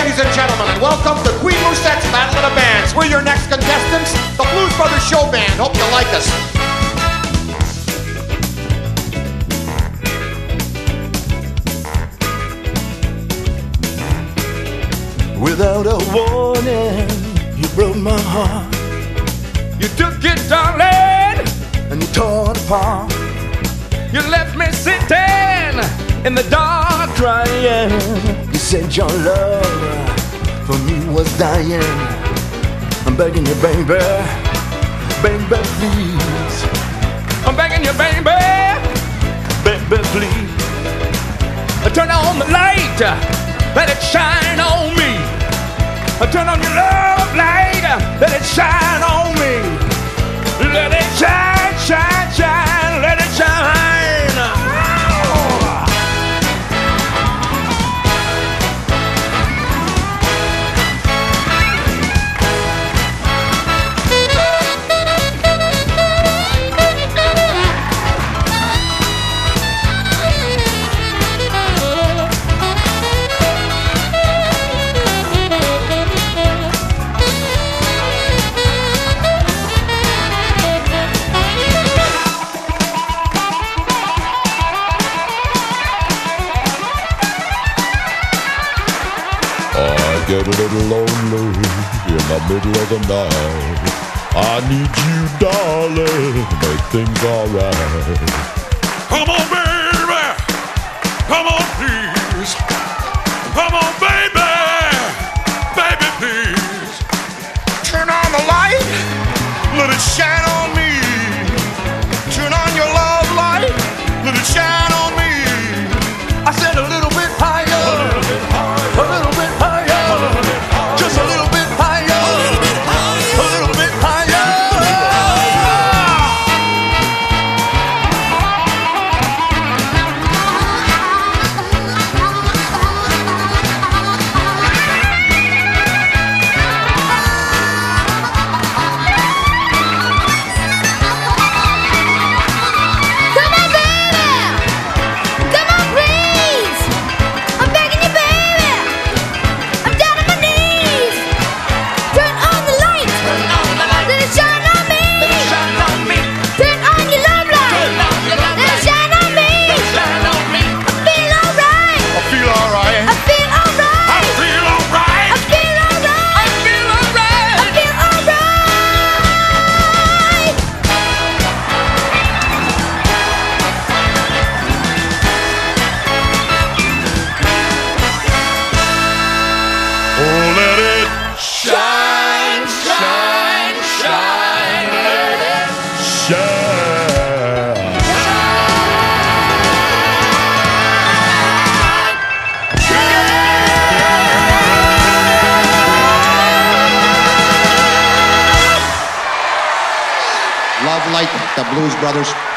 ladies and gentlemen, and welcome to Queen Moussette's Battle of the Bands. We're your next contestants, the Blues Brothers Show Band. Hope you like us. Without a warning, you broke my heart. You took it, darling, and you tore it apart. You left me sitting in the dark crying. You said your love for me was dying. I'm begging you, baby, baby, please. I'm begging you, baby, baby, please. Turn on the light, let it shine on me. Turn on your love light, let it shine on me. Let it shine, shine, shine, let it shine. Get a little lonely in the middle of the night. I need you, darling, to make things alright. Come on, baby, come on, please. Come on, baby, baby, please. Turn on the light, let it shine on me. Turn on your love light, let it shine on me. I said a little bit higher, a little bit higher, a little bit higher. Just a little bit higher, a little bit higher, a little bit higher. Come on, baby! Come on, please! I'm begging you, baby! I'm down on my knees! Turn on the light! Let it shine on me! Turn on your love light! Let it shine on me! I feel alright! I feel alright. I feel alright! I feel alright. I feel alright! I feel alright. I feel alright! Oh, let it shine, shine, shine, let it Shine. Love Light, the Blues Brothers.